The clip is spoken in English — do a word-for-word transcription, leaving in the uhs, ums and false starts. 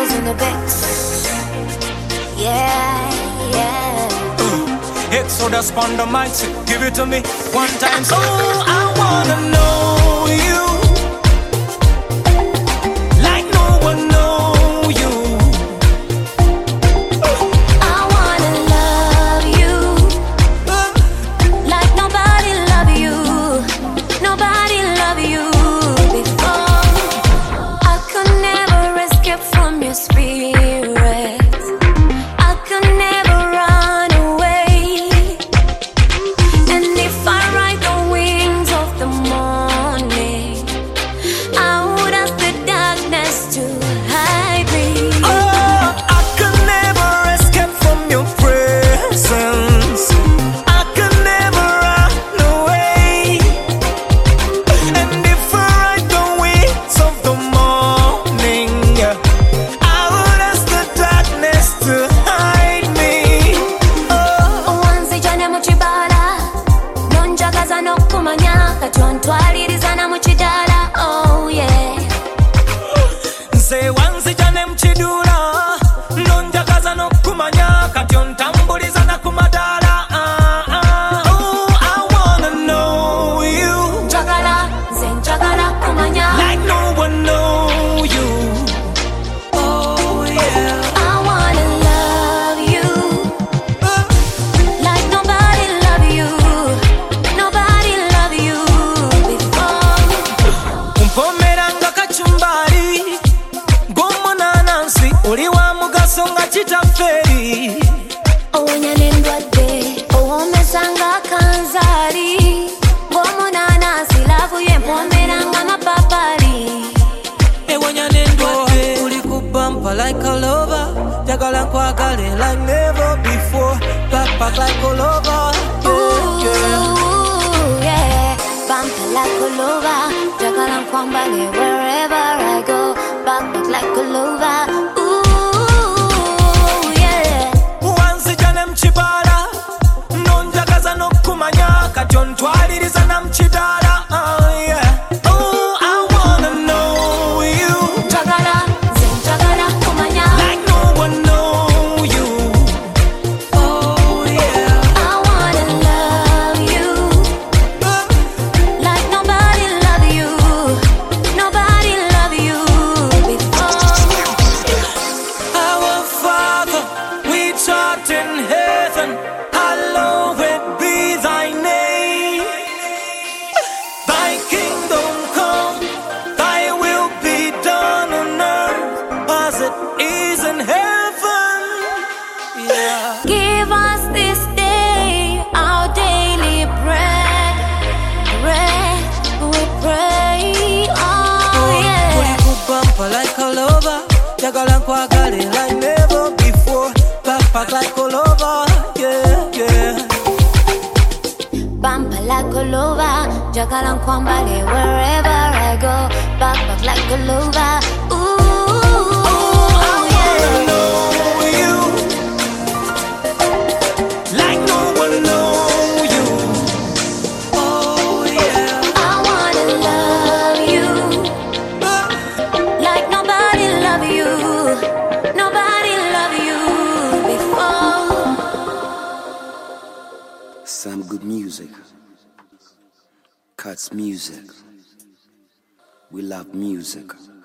girls in the bits. Yeah, yeah. uh, Exodus on the mic, so give it to me one time. So I wanna know you like no one know you. I wanna love you like nobody love you. Nobody love you before. I could never escape from your spirit. I could never run away. And if I ride the wings of the morning, I would ask the darkness to hide me. Oh, I could never escape from your presence. I could never run away. And if I ride the wings of the morning, I would ask the darkness to hide me. Oh, Wanzijane mu kibala nonjagaza n'okumanya kati ontwaliriza na mu kidala. Oh yeah. nze wanzijane mukidula nonjagaza n'okumanya kati ontambuliza na ku madaala. Ah, ah. Oh, I wanna know you Njagala, nze njagala kumanya. like no one know you. Oh yeah. I wanna love you like nobody love you. Nobody love you before. Mpomeranga kachumbari ng'omunanansi oli wa mugaso nga kitaferi. Owonya n'endwadde owomesanga kanzaali. Ng'omunanansi laavu ye mpomeranga mapapali. Ewonya n'endwadde uli ku bumper like a lover. Jagala nkwagale like never before. Backpack like all over. Yeah, yeah. Ooh, yeah. Bumper like a lover. Jagala nkwambale wherever I go. Backpack like a lover. Ooh, yeah. Wanzijane mukibala nonjagaza n'okumanya kati ontwaliriza na mukidala. Ah, yeah. Oh, I wanna know you Njagala, nze njagala kumanya. like no one know you. Oh yeah. I wanna love you like nobody love you. Nobody love you before. Our Father, which art in heaven, hallowed be thy name. Thy kingdom come, thy will be done on earth as it is in heaven. Yeah. Give us this day our daily bread. Bread, we pray. Oh yeah. Bumper like all over, jagala nkwagale like never before. Backpack like all over, yeah, yeah. Bumper like a lover, jagala nkwambale wherever I go. Backpack like a lover. Ooh, yeah. Know you like no one know you. Oh yeah. I wanna love you like nobody love you. Nobody love you before. Some good music. Cuts music. We love music.